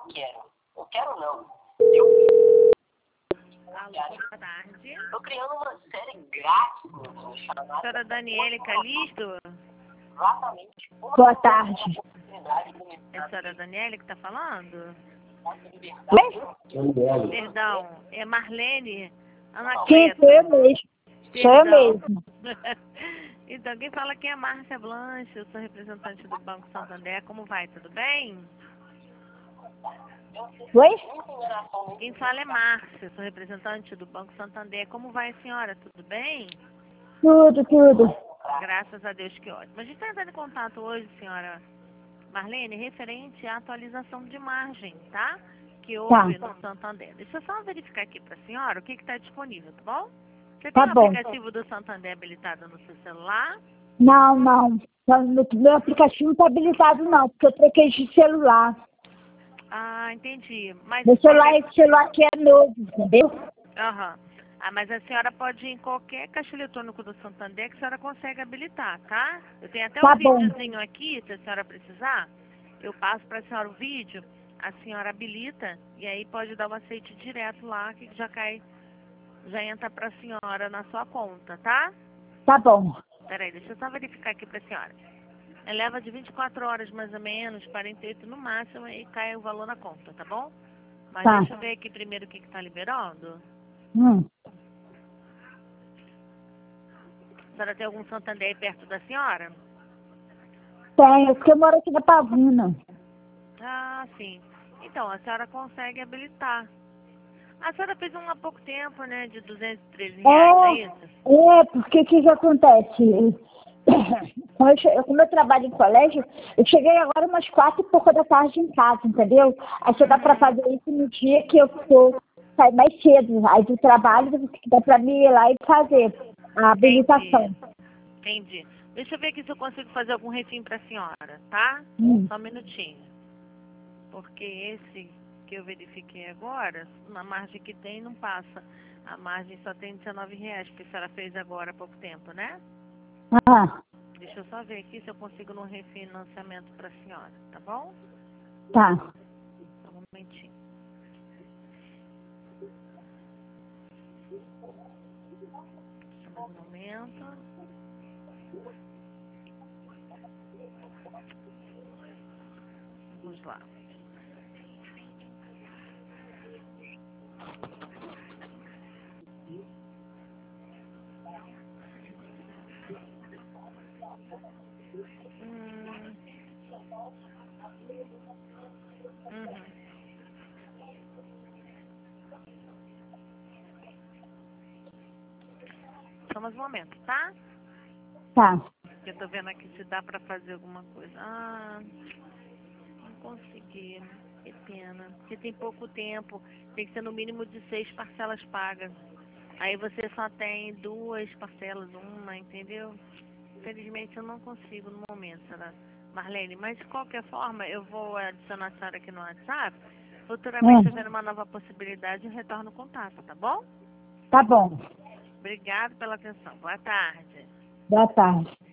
quero. Eu quero não. Eu Alô, boa tarde. tô criando uma série grátis chamada... Senhora Daniele Calisto? Exatamente. Boa tarde. É a senhora Daniele que tá falando? Oi? Perdão, é Marlene Sim, Anacleto. sou eu mesmo. Sou eu mesmo. Então, quem fala aqui é a Márcia Blanche, eu sou representante do Banco Santander. Como vai? Tudo bem? Oi? Quem fala é Márcia, sou representante do Banco Santander. Como vai, senhora? Tudo bem? Tudo. Graças a Deus, que ótimo. A gente está entrando em contato hoje, senhora Marlene, referente à atualização de margem, tá? Que houve no Santander. Deixa eu só verificar aqui para a senhora o que está disponível, tá bom? Você tem Tá o bom. aplicativo do Santander habilitado no seu celular? Não. Meu aplicativo não está habilitado não, porque eu troquei de celular. Ah, entendi. Mas Meu celular, esse celular aqui é novo, entendeu? Aham. Ah, mas a senhora pode ir em qualquer caixa eletrônico do Santander que a senhora consegue habilitar, tá? Eu tenho até Tá um bom. videozinho aqui, se a senhora precisar. Eu passo para a senhora o vídeo, a senhora habilita e aí pode dar o aceite direto lá que já entra para a senhora na sua conta, tá? Tá bom. Peraí, deixa eu só verificar aqui para a senhora. Leva de 24 horas mais ou menos, 48 no máximo, e cai o valor na conta, tá bom? Mas Tá. deixa eu ver aqui primeiro o que está liberando. A senhora tem algum Santander aí perto da senhora? Tenho, porque eu moro aqui na Pavuna. Ah, sim. Então, a senhora consegue habilitar. A senhora fez um há pouco tempo, né, de R$ 213, não é isso? Porque o que acontece? Como eu trabalho em colégio, eu cheguei agora umas 4h pouca da tarde em casa, entendeu? Aí só dá pra fazer isso no dia que eu for sair mais cedo. Aí do trabalho dá pra mim ir lá e fazer a habilitação. Entendi. Deixa eu ver aqui se eu consigo fazer algum refim pra senhora, tá? Só um minutinho. Porque esse que eu verifiquei agora, na margem que tem, não passa. A margem só tem R$ 19, porque a senhora fez agora há pouco tempo, né? Ah, Deixa eu só ver aqui se eu consigo no refinanciamento pra senhora, tá bom? tá. Só um momentinho. Só mais um momento. Vamos lá. Só mais um momento, tá? Tá. Eu tô vendo aqui se dá pra fazer alguma coisa. Ah, não consegui. Que pena. Porque tem pouco tempo. Tem que ser no mínimo de 6 parcelas pagas. Aí você só tem 2 parcelas, uma, entendeu? Infelizmente eu não consigo no momento, senhora Marlene. Mas de qualquer forma, eu vou adicionar a senhora aqui no WhatsApp. Futuramente, havendo uma nova possibilidade, eu retorno o contato, tá bom? Tá bom. Obrigada pela atenção. Boa tarde. Boa tarde.